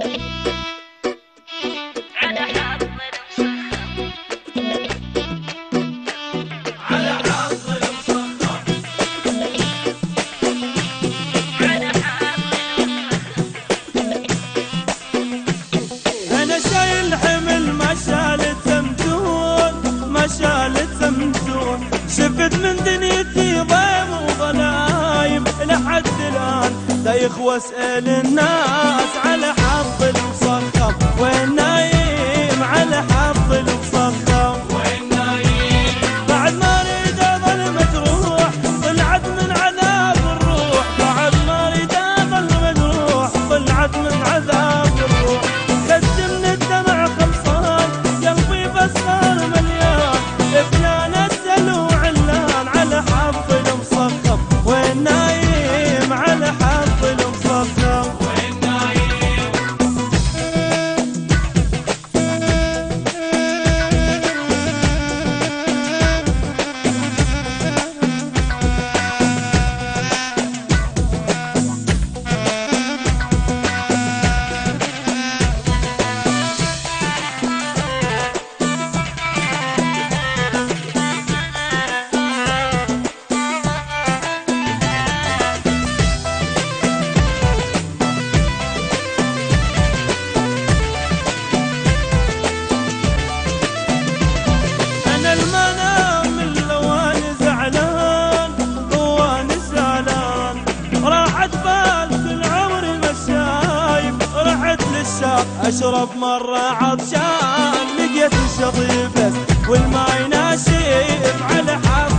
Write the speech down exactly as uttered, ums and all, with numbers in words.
شفت من دنيتي ضيم وظلايم لحد الآن دايخ واسأل الناس على حظ المسخم وين نايم، على حظ المسخم وين نايم. بعد ما اريد اظل مجروح طلعت من عذاب الروح، بعد ما اريد اظل مجروح طلعت من عذاب الروح. خدت من الدمع خلصان قلبي بس صار مليان، فلان الدلوع على حظ المسخم وين نايم، على حظ المسخم وين نايم. اشرب مرة عطشان لقيت الشطيب بس والماي ناشف على حظ